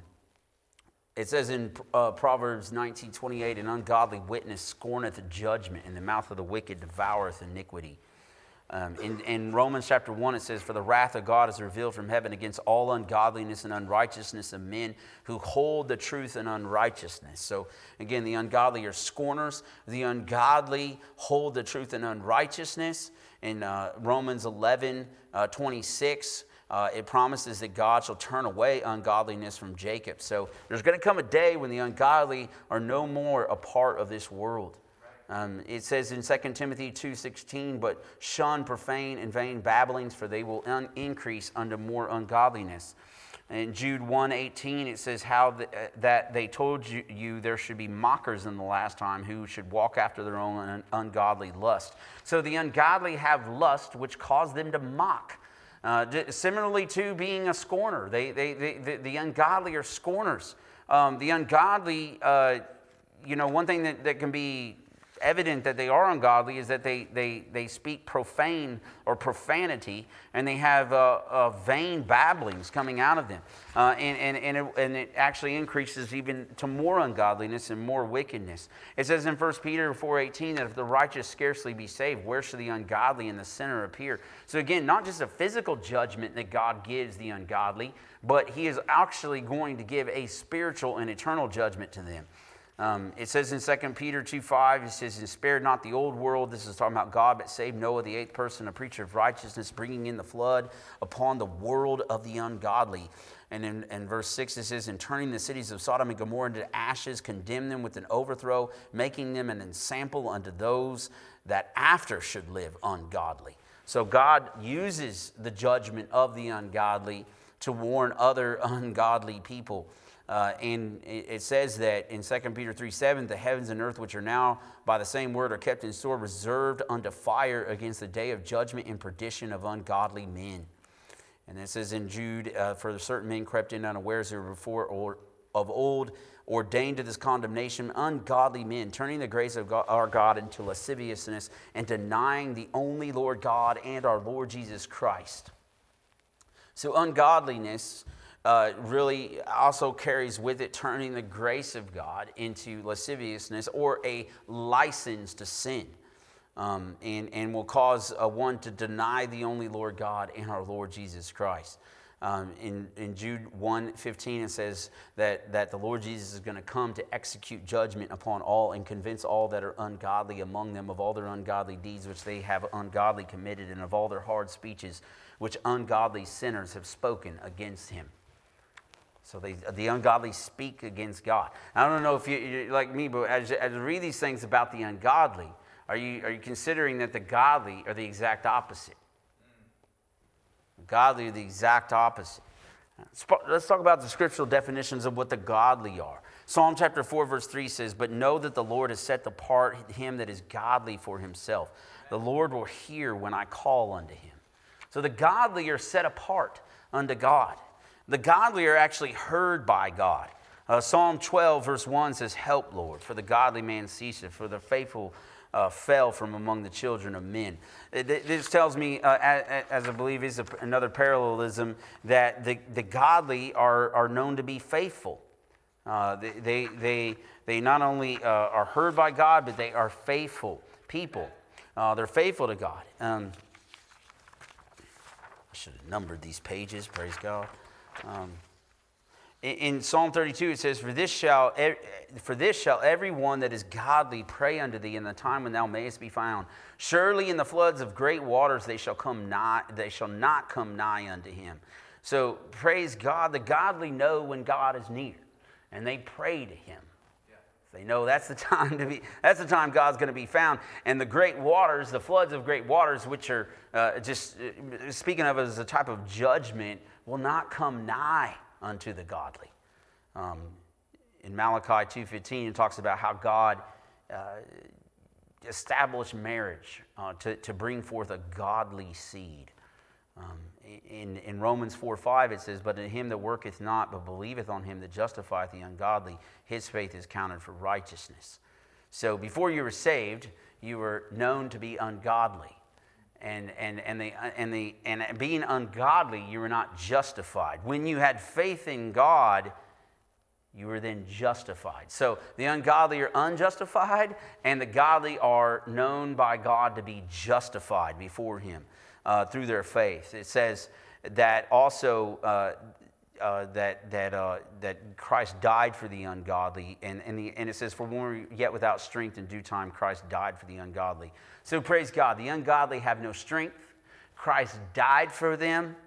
[SPEAKER 1] it says in uh, Proverbs nineteen twenty-eight, an ungodly witness scorneth judgment, and the mouth of the wicked devoureth iniquity. Um, in, in Romans chapter one, it says, for the wrath of God is revealed from heaven against all ungodliness and unrighteousness of men who hold the truth in unrighteousness. So again, the ungodly are scorners. The ungodly hold the truth in unrighteousness. In uh, Romans eleven twenty-six, uh, it promises that God shall turn away ungodliness from Jacob. So there's going to come a day when the ungodly are no more a part of this world. Um, it says in Second Timothy two sixteen, but shun profane and vain babblings, for they will un- increase unto more ungodliness. In Jude one eighteen, it says how the, uh, that they told you, you there should be mockers in the last time who should walk after their own un- ungodly lust. So the ungodly have lust which cause them to mock. Uh, similarly to being a scorner, they, they, they, the, the ungodly are scorners. Um, the ungodly, uh, you know, one thing that, that can be evident that they are ungodly is that they they they speak profane or profanity, and they have uh, uh, vain babblings coming out of them, uh, and and and it, and it actually increases even to more ungodliness and more wickedness. It says in First Peter four eighteen that if the righteous scarcely be saved, where shall the ungodly and the sinner appear? So again, not just a physical judgment that God gives the ungodly, but He is actually going to give a spiritual and eternal judgment to them. Um, it says in Second Peter two five, it says, and spared not the old world. This is talking about God, but saved Noah, the eighth person, a preacher of righteousness, bringing in the flood upon the world of the ungodly. And in, in verse six, it says, and turning the cities of Sodom and Gomorrah into ashes, condemn them with an overthrow, making them an ensample unto those that after should live ungodly. So God uses the judgment of the ungodly to warn other ungodly people. Uh, and it says that in Second Peter three seven, the heavens and earth which are now by the same word are kept in store, reserved unto fire against the day of judgment and perdition of ungodly men. And it says in Jude, uh, for certain men crept in unawares, who were before or of old ordained to this condemnation, ungodly men, turning the grace of God, our God into lasciviousness, and denying the only Lord God and our Lord Jesus Christ. So ungodliness Uh, really also carries with it turning the grace of God into lasciviousness or a license to sin, um, and, and will cause uh, one to deny the only Lord God and our Lord Jesus Christ. Um, in, in Jude one fifteen, it says that, that the Lord Jesus is going to come to execute judgment upon all and convince all that are ungodly among them of all their ungodly deeds which they have ungodly committed, and of all their hard speeches which ungodly sinners have spoken against him. So they, the ungodly speak against God. I don't know if you, you're like me, but as, as you read these things about the ungodly, are you, are you considering that the godly are the exact opposite? The godly are the exact opposite. Let's talk about the scriptural definitions of what the godly are. Psalm chapter four verse three says, but know that the Lord has set apart him that is godly for himself. The Lord will hear when I call unto him. So the godly are set apart unto God. The godly are actually heard by God. Uh, Psalm twelve verse one says, help, Lord, for the godly man ceaseth, for the faithful uh, fell from among the children of men. This tells me, uh, as, as I believe is a, another parallelism, that the, the godly are, are known to be faithful. Uh, they, they, they, they not only uh, are heard by God, but they are faithful people. Uh, they're faithful to God. Um, I should have numbered these pages, praise God. Um, in, in Psalm thirty-two, it says, For this shall for this shall every one that is godly pray unto thee in the time when thou mayest be found. Surely in the floods of great waters they shall come nigh, they shall not come nigh unto him. So praise God, the godly know when God is near, and they pray to him. They know that's the time to be, that's the time God's going to be found. And the great waters, the floods of great waters, which are uh, just uh, speaking of as a type of judgment, will not come nigh unto the godly. Um, in Malachi two fifteen, it talks about how God uh, established marriage uh, to, to bring forth a godly seed. Um, in, in Romans four five it says, but in him that worketh not, but believeth on him that justifieth the ungodly, his faith is counted for righteousness. So before you were saved, you were known to be ungodly. And, and, and, the, and, the, and being ungodly, you were not justified. When you had faith in God, you were then justified. So the ungodly are unjustified, and the godly are known by God to be justified before him. Uh, through their faith. It says that also uh, uh, that that uh, that Christ died for the ungodly, and and, the, and it says, for when we were yet without strength, in due time Christ died for the ungodly. So praise God. The ungodly have no strength. Christ died for them,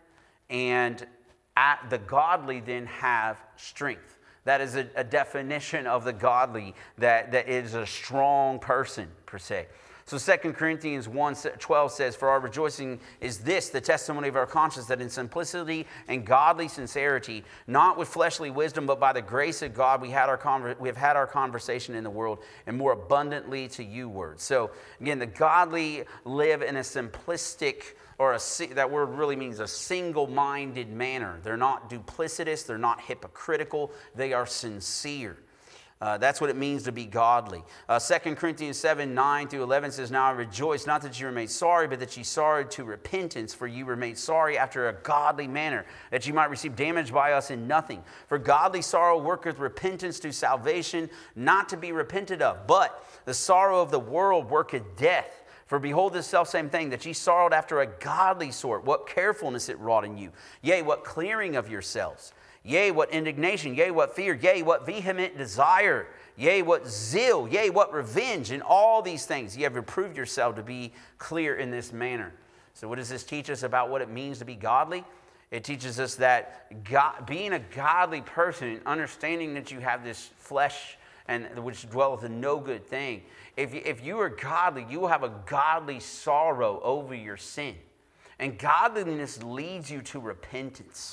[SPEAKER 1] and at the godly then have strength. That is a, a definition of the godly, that that is a strong person per se. So Second Corinthians one twelve says, for our rejoicing is this, the testimony of our conscience, that in simplicity and godly sincerity, not with fleshly wisdom, but by the grace of God, we, had our conver- we have had our conversation in the world, and more abundantly to you words. So again, the godly live in a simplistic, or a, that word really means a single-minded manner. They're not duplicitous, they're not hypocritical, they are sincere. Uh, that's what it means to be godly. Uh, Second Corinthians seven, nine through eleven says, now I rejoice, not that you were made sorry, but that ye sorrowed to repentance, for you were made sorry after a godly manner, that you might receive damage by us in nothing. For godly sorrow worketh repentance to salvation, not to be repented of. But the sorrow of the world worketh death. For behold, this selfsame thing, that ye sorrowed after a godly sort, what carefulness it wrought in you. Yea, what clearing of yourselves. Yea, what indignation, yea, what fear, yea, what vehement desire, yea, what zeal, yea, what revenge. In all these things ye have reproved yourself to be clear in this manner. So what does this teach us about what it means to be godly? It teaches us that God, being a godly person, understanding that you have this flesh and which dwelleth in no good thing. If you, if you are godly, you will have a godly sorrow over your sin. And godliness leads you to repentance,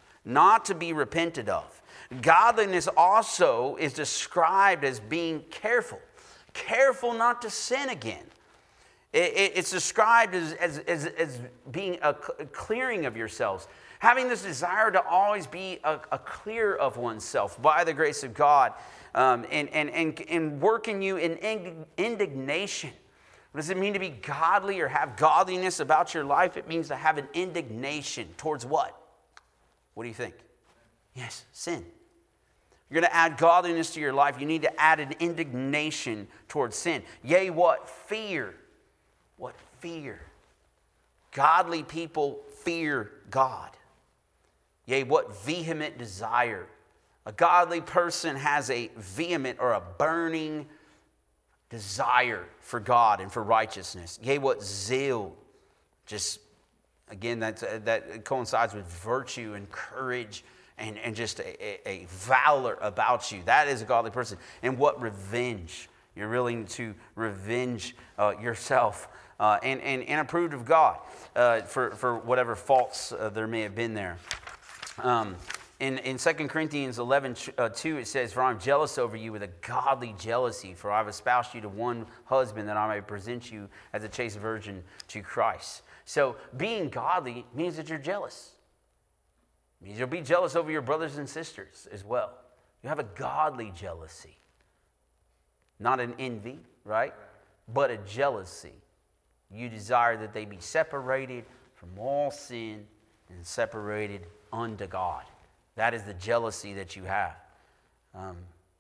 [SPEAKER 1] not to be repented of. Godliness also is described as being careful, careful not to sin again. It, it, it's described as, as, as, as being a clearing of yourselves, having this desire to always be a, a clear of oneself by the grace of God, um, and, and, and, and working you in indignation. What does it mean to be godly or have godliness about your life? It means to have an indignation towards what? What do you think? Yes, sin. You're going to add godliness to your life. You need to add an indignation towards sin. Yea, what fear? What fear? Godly people fear God. Yea, what vehement desire? A godly person has a vehement or a burning desire for God and for righteousness. Yea, what zeal? Just Again, that's, uh, that coincides with virtue and courage and, and just a, a, a valor about you. That is a godly person. And what revenge? You're willing to revenge uh, yourself uh, and, and, and approved of God uh, for, for whatever faults uh, there may have been there. Um, in, in Second Corinthians eleven, two, it says, for I am jealous over you with a godly jealousy, for I have espoused you to one husband, that I may present you as a chaste virgin to Christ. So being godly means that you're jealous. It means you'll be jealous over your brothers and sisters as well. You have a godly jealousy. Not an envy, right? But a jealousy. You desire that they be separated from all sin and separated unto God. That is the jealousy that you have. Um,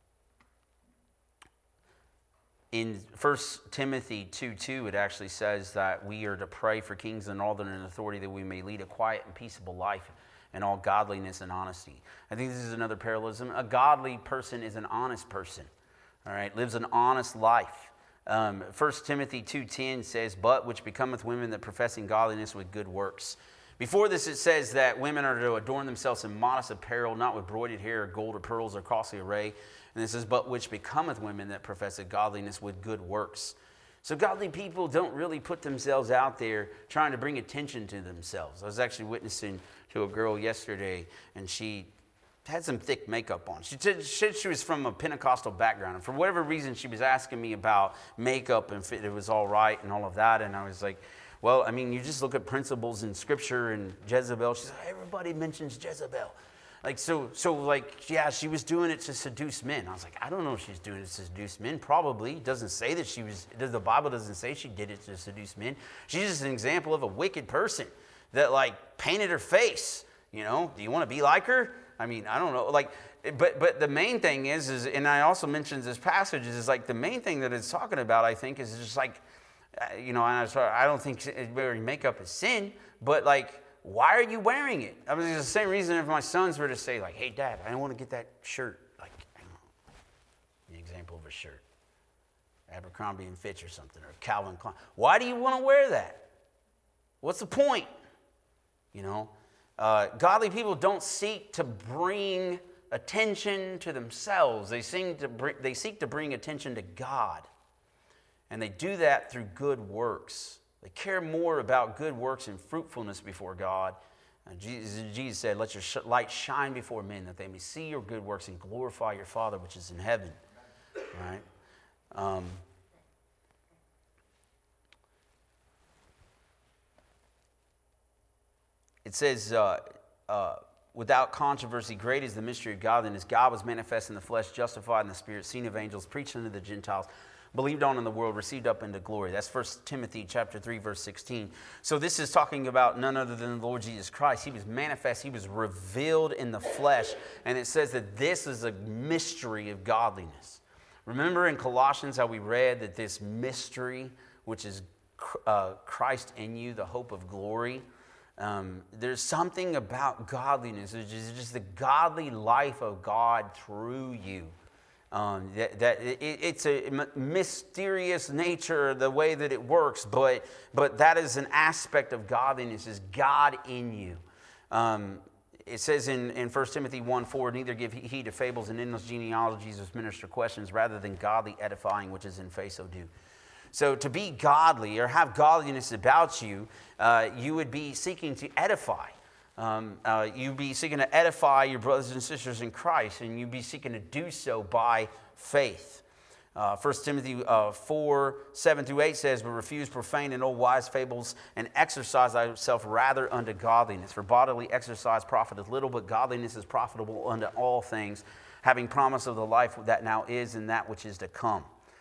[SPEAKER 1] In First Timothy two two, it actually says that we are to pray for kings and all that are in authority, that we may lead a quiet and peaceable life in all godliness and honesty. I think this is another parallelism. A godly person is an honest person, all right, lives an honest life. Um, First Timothy two ten says, but which becometh women that professing godliness with good works. Before this, it says that women are to adorn themselves in modest apparel, not with broidered hair, or gold, or pearls, or costly array. And this is, but which becometh women that profess godliness with good works. So godly people don't really put themselves out there trying to bring attention to themselves. I was actually witnessing to a girl yesterday, and she had some thick makeup on. She said she was from a Pentecostal background, and for whatever reason, she was asking me about makeup and if it was all right and all of that, and I was like, well, I mean, you just look at principles in Scripture and Jezebel. She's like, everybody mentions Jezebel. Like, so, so like, yeah, she was doing it to seduce men. I was like, I don't know if she's doing it to seduce men. Probably. It doesn't say that she was, the Bible doesn't say she did it to seduce men. She's just an example of a wicked person that, like, painted her face. You know, do you want to be like her? I mean, I don't know. Like, but but the main thing is, is and I also mentioned this passage, is like the main thing that it's talking about, I think, is just like, you know, I don't think wearing makeup is sin, but like, why are you wearing it? I mean, it's the same reason if my sons were to say, like, hey, Dad, I want to get that shirt. Like, I don't know, the example of a shirt. Abercrombie and Fitch or something, or Calvin Klein. Why do you want to wear that? What's the point? You know, uh, godly people don't seek to bring attention to themselves. They seek to bring, they seek to bring attention to God. And they do that through good works. They care more about good works and fruitfulness before God. And Jesus, Jesus said, let your light shine before men, that they may see your good works and glorify your Father which is in heaven. Right? Um, it says, uh, uh, without controversy, great is the mystery of godliness. God was manifest in the flesh, justified in the Spirit, seen of angels, preached unto the Gentiles, believed on in the world, received up into glory. That's First Timothy chapter three, verse sixteen. So this is talking about none other than the Lord Jesus Christ. He was manifest. He was revealed in the flesh. And it says that this is a mystery of godliness. Remember in Colossians how we read that this mystery, which is uh, Christ in you, the hope of glory. Um, there's something about godliness, which is just the godly life of God through you. Um, that, that it, it's a mysterious nature, the way that it works, but but that is an aspect of godliness, is God in you. Um, it says in, in First Timothy one four, neither give heed to fables and endless genealogies which minister questions, rather than godly edifying, which is in faith so do. So to be godly or have godliness about you, uh, you would be seeking to edify. Um, uh, you'd be seeking to edify your brothers and sisters in Christ, and you'd be seeking to do so by faith. Uh, First Timothy uh, four, seven through eight says, but refuse profane and old wise fables, and exercise thyself rather unto godliness. For bodily exercise profiteth little, but godliness is profitable unto all things, having promise of the life that now is and that which is to come.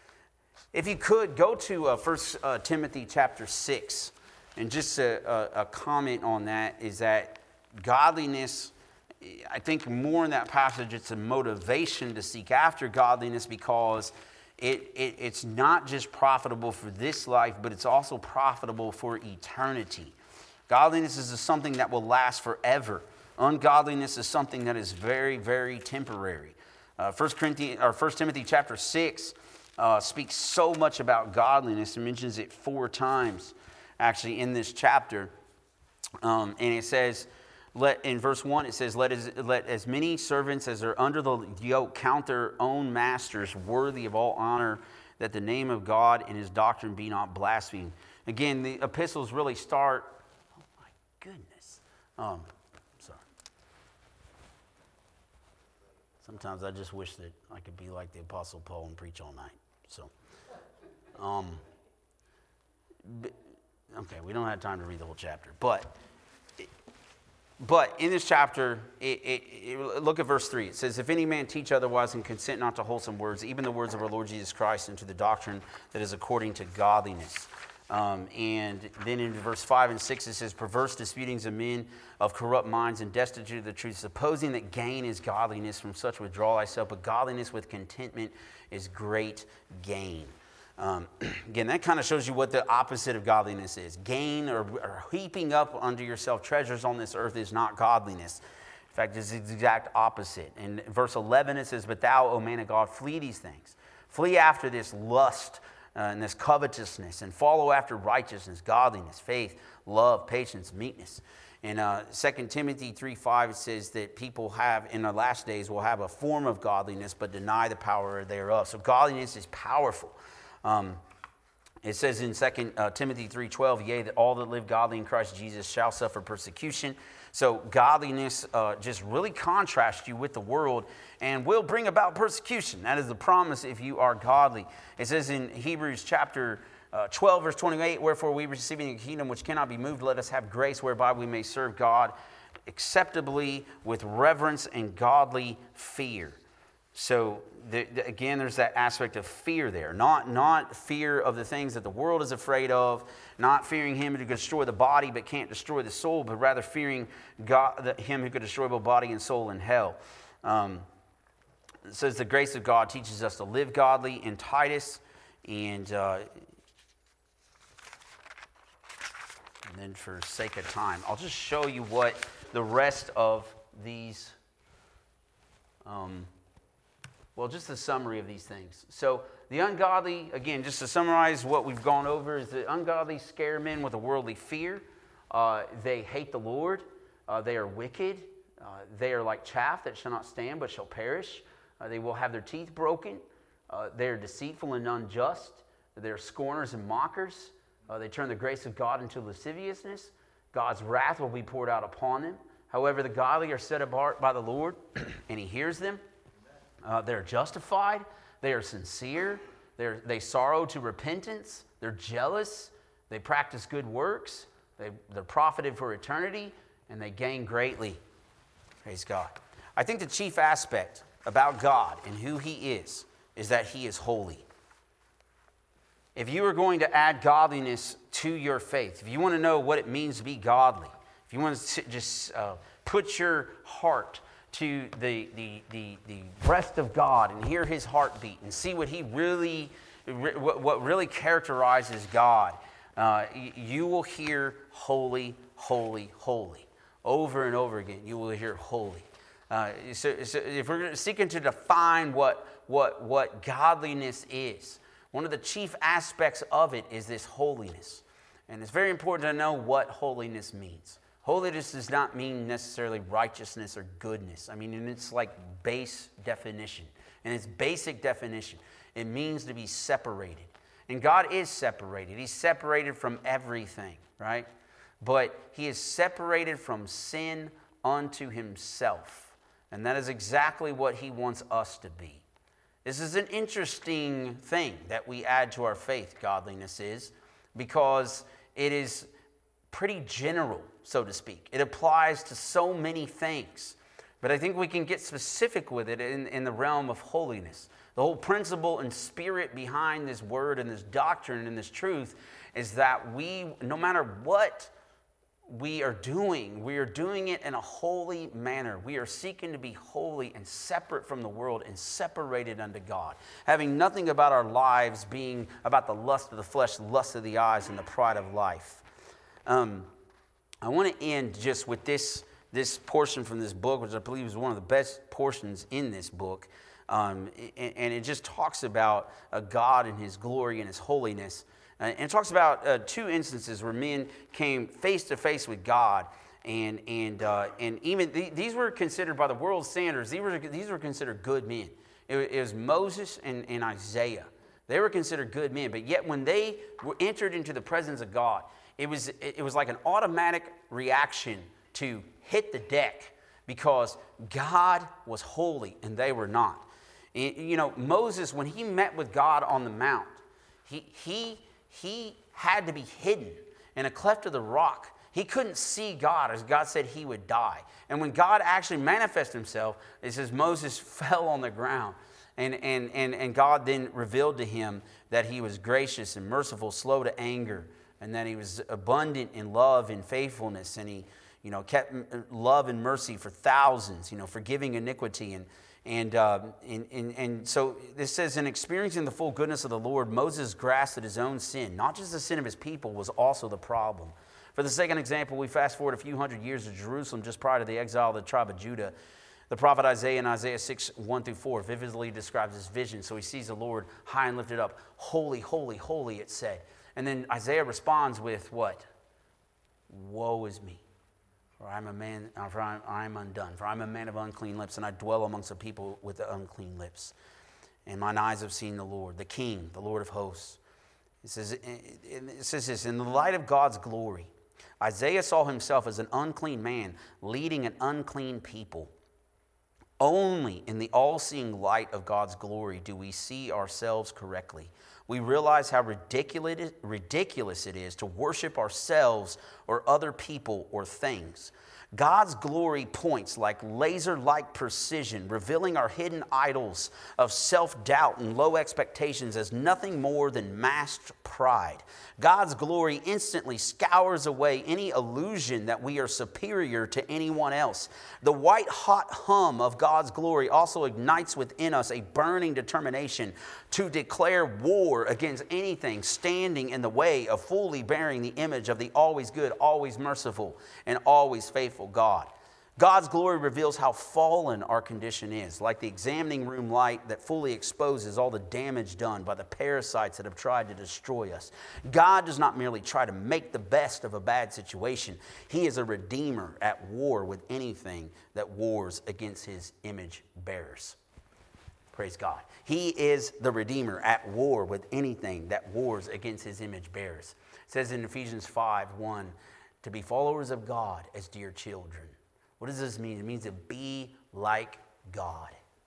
[SPEAKER 1] If you could, go to uh, First uh, Timothy chapter six, and just a, a, a comment on that is that godliness, I think more in that passage, it's a motivation to seek after godliness, because it, it, it's not just profitable for this life, but it's also profitable for eternity. Godliness is something that will last forever. Ungodliness is something that is very, very temporary. Uh, First Corinthians, or First Timothy chapter six uh, speaks so much about godliness. It mentions it four times, actually, in this chapter. Um, and it says, Let, in verse one, it says, let as, let as many servants as are under the yoke count their own masters worthy of all honor, that the name of God and his doctrine be not blasphemed. Again, the epistles really start, oh my goodness. Um, sorry. Sometimes I just wish that I could be like the Apostle Paul and preach all night. So, um, but, okay, we don't have time to read the whole chapter, but... But in this chapter, it, it, it, look at verse three. It says, if any man teach otherwise and consent not to wholesome words, even the words of our Lord Jesus Christ, and to the doctrine that is according to godliness. Um, and then in verse five and six, it says, perverse disputings of men of corrupt minds and destitute of the truth, supposing that gain is godliness, from such withdraw thyself, but godliness with contentment is great gain. Um, again, that kind of shows you what the opposite of godliness is. Gain or, or heaping up unto yourself treasures on this earth is not godliness. In fact, it's the exact opposite. In verse eleven, it says, but thou, O man of God, flee these things. Flee after this lust uh, and this covetousness, and follow after righteousness, godliness, faith, love, patience, meekness. In uh, Second Timothy three five, it says that people have, in the last days, will have a form of godliness, but deny the power thereof. So godliness is powerful. Um, it says in Second uh, Timothy three twelve, yea, that all that live godly in Christ Jesus shall suffer persecution. So godliness uh, just really contrasts you with the world and will bring about persecution. That is the promise if you are godly. It says in Hebrews chapter Uh, twelve, verse twenty-eight, wherefore we receiving a kingdom which cannot be moved, let us have grace whereby we may serve God acceptably with reverence and godly fear. So the, the, again, there's that aspect of fear there. Not, not fear of the things that the world is afraid of, not fearing him who could destroy the body but can't destroy the soul, but rather fearing God, the, him who could destroy both body and soul in hell. Um, it says the grace of God teaches us to live godly in Titus, and uh, And then for sake of time, I'll just show you what the rest of these, um, well, just a summary of these things. So the ungodly, again, just to summarize what we've gone over, is the ungodly scare men with a worldly fear. Uh, they hate the Lord. Uh, they are wicked. Uh, they are like chaff that shall not stand but shall perish. Uh, they will have their teeth broken. Uh, they are deceitful and unjust. They are scorners and mockers. Uh, they turn the grace of God into lasciviousness. God's wrath will be poured out upon them. However, the godly are set apart by the Lord, and he hears them. Uh, they're justified. They are sincere. They're, they sorrow to repentance. They're jealous. They practice good works. They, they're profited for eternity, and they gain greatly. Praise God. I think the chief aspect about God and who he is is that he is holy. If you are going to add godliness to your faith, if you want to know what it means to be godly, if you want to just uh, put your heart to the, the, the, the breast of God and hear his heartbeat and see what he really, what really characterizes God, uh, you will hear holy, holy, holy. Over and over again, you will hear holy. Uh, so, so if we're seeking to define what, what, what godliness is, one of the chief aspects of it is this holiness. And it's very important to know what holiness means. Holiness does not mean necessarily righteousness or goodness. I mean, in its like base definition. In its basic definition, it means to be separated. And God is separated. He's separated from everything, right? But he is separated from sin unto himself. And that is exactly what he wants us to be. This is an interesting thing that we add to our faith, godliness is, because it is pretty general, so to speak. It applies to so many things. But I think we can get specific with it in, in the realm of holiness. The whole principle and spirit behind this word and this doctrine and this truth is that we, no matter what we are doing, we are doing it in a holy manner. We are seeking to be holy and separate from the world and separated unto God, having nothing about our lives being about the lust of the flesh, the lust of the eyes, and the pride of life. Um, I want to end just with this, this portion from this book, which I believe is one of the best portions in this book. Um, and, and it just talks about uh, God and his glory and his holiness. Uh, and it talks about uh, two instances where men came face to face with God, and and uh, and even th- these were considered by the world's standards. These were these were considered good men. It, it was Moses and, and Isaiah. They were considered good men, but yet when they were entered into the presence of God, it was it, it was like an automatic reaction to hit the deck because God was holy and they were not. And, you know, Moses, when he met with God on the mount, he he. He had to be hidden in a cleft of the rock. He couldn't see God, as God said he would die. And when God actually manifested himself, it says Moses fell on the ground. And, and, and, and God then revealed to him that he was gracious and merciful, slow to anger, and that he was abundant in love and faithfulness. And he, you know, kept love and mercy for thousands, you know, forgiving iniquity. And And, uh, and, and, and so this says, in experiencing the full goodness of the Lord, Moses grasped that his own sin, not just the sin of his people, was also the problem. For the second example, we fast forward a few hundred years to Jerusalem just prior to the exile of the tribe of Judah. The prophet Isaiah in Isaiah six, one through four vividly describes his vision. So he sees the Lord high and lifted up. Holy, holy, holy, it said. And then Isaiah responds with what? Woe is me. For I am a man, uh, for I, I am undone. For I am a man of unclean lips, and I dwell amongst a people with the unclean lips. And mine eyes have seen the Lord, the King, the Lord of hosts. It says, it says this, in the light of God's glory, Isaiah saw himself as an unclean man leading an unclean people. Only in the all-seeing light of God's glory do we see ourselves correctly. We realize how ridiculous, ridiculous it is to worship ourselves or other people or things. God's glory points like laser-like precision, revealing our hidden idols of self-doubt and low expectations as nothing more than masked pride. God's glory instantly scours away any illusion that we are superior to anyone else. The white-hot hum of God's glory also ignites within us a burning determination to declare war against anything standing in the way of fully bearing the image of the always good, always merciful, and always faithful God. God's glory reveals how fallen our condition is, like the examining room light that fully exposes all the damage done by the parasites that have tried to destroy us. God does not merely try to make the best of a bad situation. He is a redeemer at war with anything that wars against his image bearers. Praise God. He is the Redeemer at war with anything that wars against his image bearers. It says in Ephesians five one, to be followers of God as dear children. What does this mean? It means to be like God.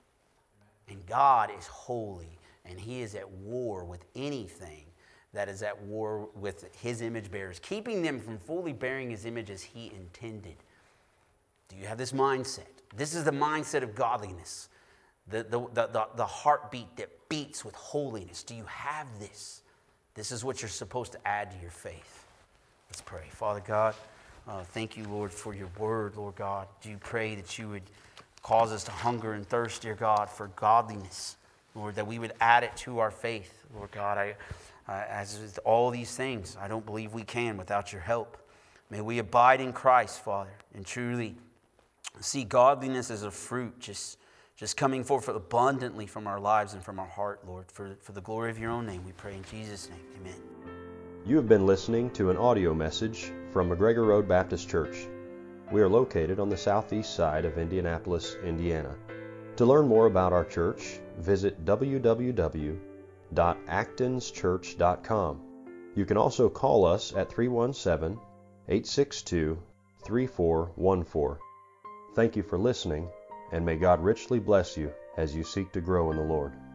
[SPEAKER 1] And God is holy, and he is at war with anything that is at war with his image bearers, keeping them from fully bearing his image as he intended. Do you have this mindset? This is the mindset of godliness. The, the, the, the, the heartbeat that beats with holiness. Do you have this? This is what you're supposed to add to your faith. Let's pray. Father God, uh, thank you, Lord, for your word, Lord God. Do you pray that you would cause us to hunger and thirst, dear God, for godliness, Lord, that we would add it to our faith, Lord God. I, uh, as with all these things, I don't believe we can without your help. May we abide in Christ, Father, and truly see godliness as a fruit, just Just coming forth abundantly from our lives and from our heart, Lord. For, for the glory of your own name, we pray in Jesus' name. Amen.
[SPEAKER 2] You have been listening to an audio message from McGregor Road Baptist Church. We are located on the southeast side of Indianapolis, Indiana. To learn more about our church, visit w w w dot actons church dot com. You can also call us at three one seven, eight six two, three four one four. Thank you for listening, and may God richly bless you as you seek to grow in the Lord.